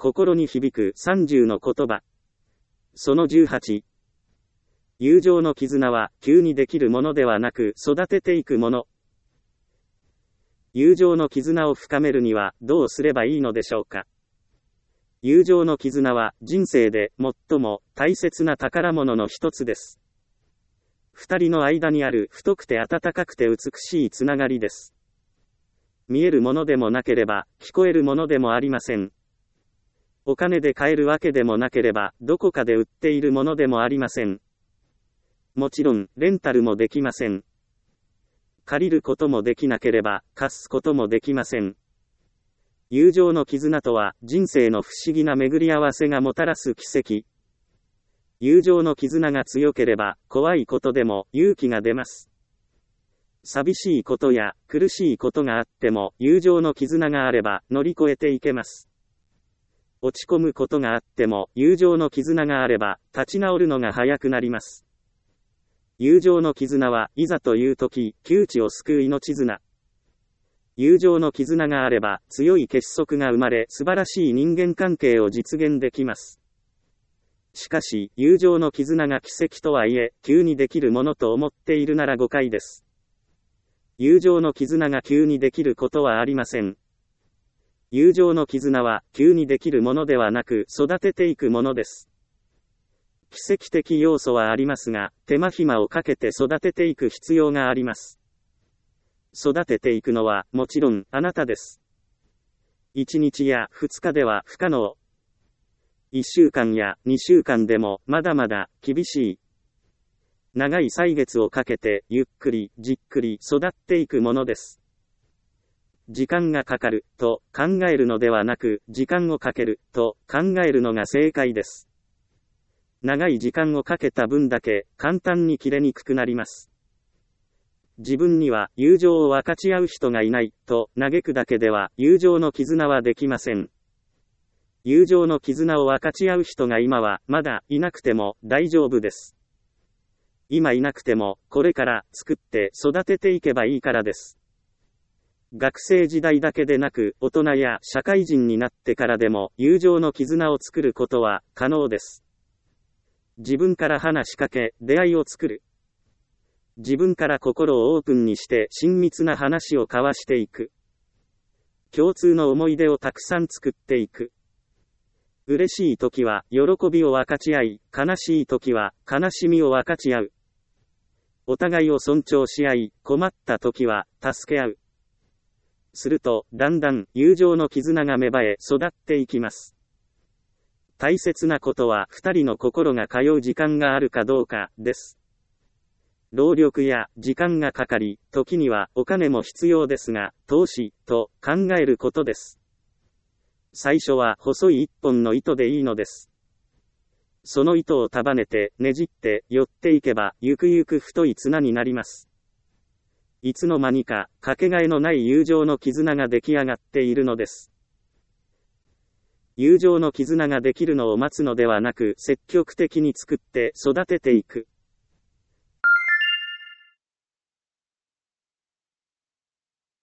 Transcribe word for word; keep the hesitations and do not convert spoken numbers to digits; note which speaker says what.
Speaker 1: 心に響くさんじゅうの言葉。そのじゅうはち。友情の絆は急にできるものではなく育てていくもの。友情の絆を深めるにはどうすればいいのでしょうか。友情の絆は人生で最も大切な宝物の一つです。二人の間にある太くて温かくて美しいつながりです。見えるものでもなければ聞こえるものでもありません。お金で買えるわけでもなければどこかで売っているものでもありません。もちろんレンタルもできません。借りることもできなければ貸すこともできません。友情の絆とは人生の不思議な巡り合わせがもたらす奇跡。友情の絆が強ければ怖いことでも勇気が出ます。寂しいことや苦しいことがあっても友情の絆があれば乗り越えていけます。落ち込むことがあっても友情の絆があれば立ち直るのが早くなります。友情の絆はいざという時、窮地を救う命綱。友情の絆があれば強い結束が生まれ素晴らしい人間関係を実現できます。しかし、友情の絆が奇跡とはいえ、急にできるものと思っているなら誤解です。友情の絆が急にできることはありません。友情の絆は急にできるものではなく育てていくものです。奇跡的要素はありますが、手間暇をかけて育てていく必要があります。育てていくのはもちろんあなたです。一日や二日では不可能。一週間や二週間でもまだまだ厳しい。長い歳月をかけてゆっくりじっくり育っていくものです。時間がかかると考えるのではなく、時間をかけると考えるのが正解です。長い時間をかけた分だけ簡単に切れにくくなります。自分には友情を分かち合う人がいないと嘆くだけでは友情の絆はできません。友情の絆を分かち合う人が今はまだいなくても大丈夫です。今いなくてもこれから作って育てていけばいいからです。学生時代だけでなく大人や社会人になってからでも友情の絆を作ることは可能です。自分から話しかけ出会いを作る。自分から心をオープンにして親密な話を交わしていく。共通の思い出をたくさん作っていく。嬉しい時は喜びを分かち合い、悲しい時は悲しみを分かち合う。お互いを尊重し合い、困った時は助け合う。すると、だんだん友情の絆が芽生え育っていきます。大切なことは二人の心が通う時間があるかどうかです。労力や時間がかかり、時にはお金も必要ですが、投資と考えることです。最初は細い一本の糸でいいのです。その糸を束ねてねじって寄っていけば、ゆくゆく太い綱になります。いつの間にかかけがえのない友情の絆が出来上がっているのです。友情の絆ができるのを待つのではなく、積極的に作って育てていく。